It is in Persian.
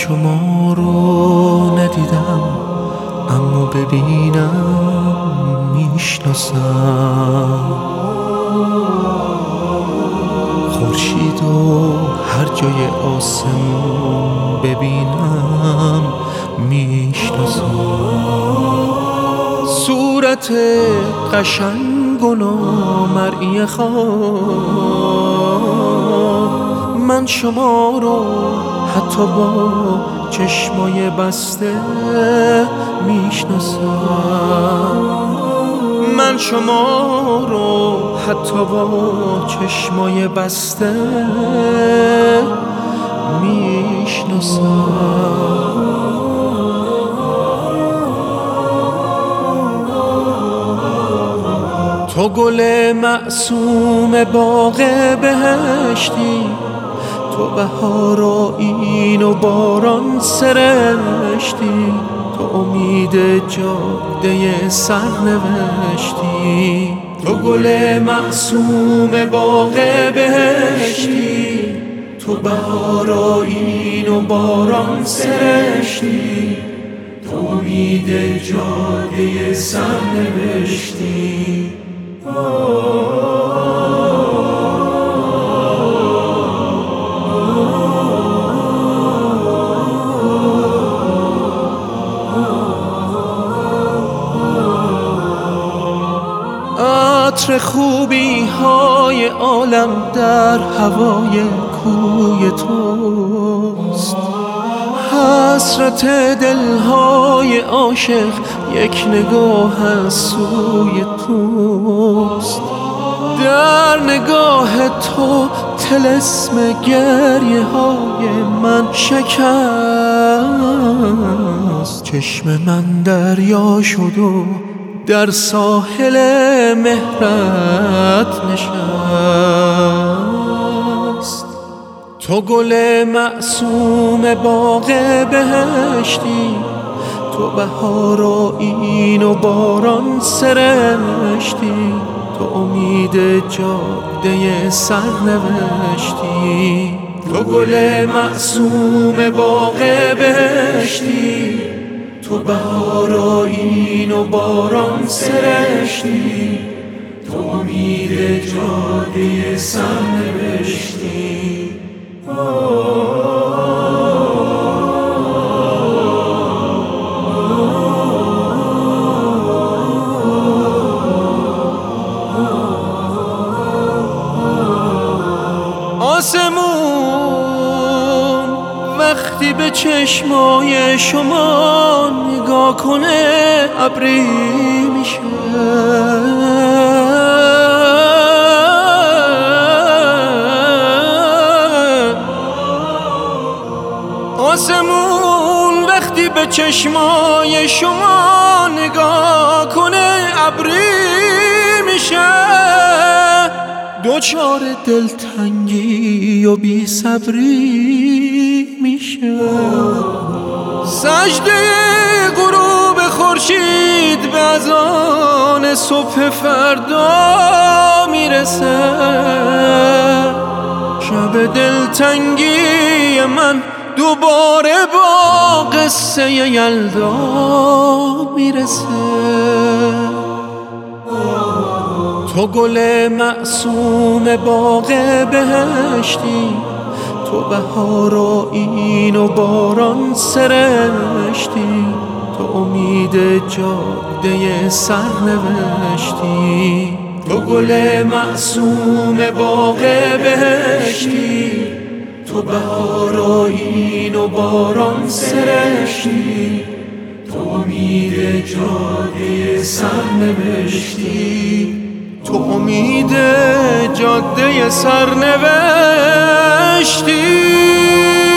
شما رو ندیدم، اما ببینم میشناسم. خورشید و هر جای آسمون ببینم میشناسم. صورت قشنگ و نامرئی خواب، من شما رو حتی با چشمای بسته میشناسم. من شما رو حتی با چشمای بسته میشناسم. تو گل معصوم باغ بهشتی، تو بهار آیین و باران سرشتی، تو امید جاده سرنوشتی. تو گل معصوم باغ بهشتی، تو بهار آیین و باران سرشتی، تو امید جاده سرنوشتی. عطر خوبی های عالم در هوای کوی توست، حسرت دلهای عاشق یک نگاه از سوی توست. در نگاه تو طلسم گریه های من شکست. چشم من دریا شد و در ساحل مهرت نشست. تو گل معصوم باغ بهشتی، تو بهار آیین و باران سرشتی، تو امید جاده سرنوشتی. تو گل معصوم باغ بهشتی، تو بهار آیین و باران سرشتی، تو امید جاده سرنوشتی. آسمون وقتی به چشمای شما نگاه کنه ابری میشه. آسمون وقتی به چشمای شما نگاه کنه ابری میشه. دوچار دلتنگی و بی صبری میشه. سجده غروب خورشید به اذان صبح فردا میرسه. شب دلتنگی من دوباره با قصه یلدا میرسه. تو گل معصوم باغ بهشتی، تو بهار آیین و باران سرشتی، تو امید جاده سرنوشتی. تو گل معصوم باغ بهشتی، تو بهار آیین و باران سرشتی، تو امید جاده سرنوشتی. تو امید جاده سرنوشتی.